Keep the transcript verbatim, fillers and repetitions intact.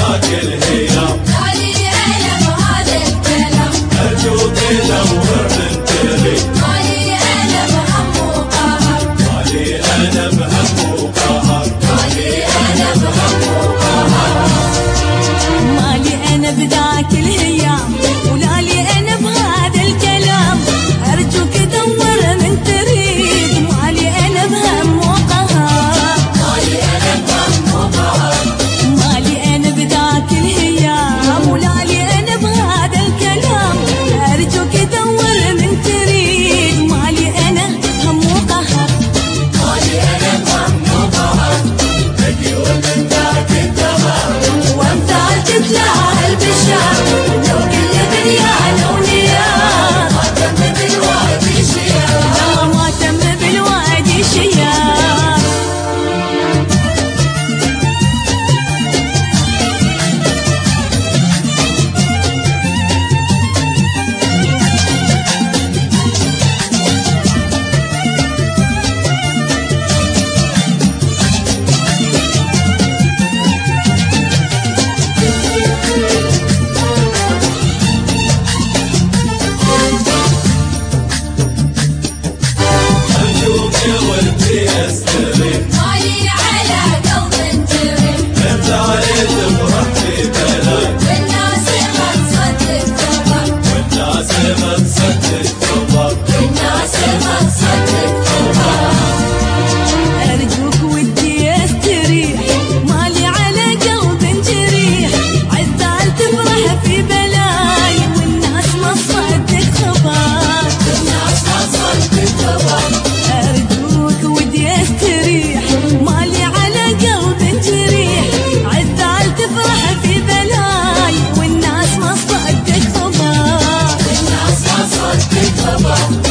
بذاك الهيام. مالي أنا بهذا الكلام، أرجوك دور من تري. مالي أنا بهم وقهر، مالي أنا بهم وقهر. مالي أنا بهم وقهر. مالي أنا بذاك الهيام، ولالي أنا بهذا الكلام. أرجوك دور من تريد، مالي أنا بهم وقهر. مالي أنا بهم وقهر. مالي أنا بذاك الهيام، ولالي أنا بهذا الكلام. أرجوك دور من تريد، مالي أنا هم وقهر. مالي أنا بهم وقهر. أجي ومن ذاك الدهر وأمثال تتلاها البشر، لو كل دنيا لو نيام ما تم بالوادي شيام. لا ما تم بالوادي شيام. أرجوك ولدي أستري. مالي على قلب جري، أنت عليك تفرح في بلاي. والناس ما تصدق خبر، والناس ما تصدق خبر. والناس ما تصدق خبر. أرجوك ودي أستريح، مالي على قلب جريح. عزال تفرح في بلاي، والناس ما تصدق خبر. والناس ما تصدق خبر. أرجوك ودي أستريح، مالي على قلب جريح. عزال تفرح في بلاي، والناس ما تصدق خبر. والناس ما تصدق خبر.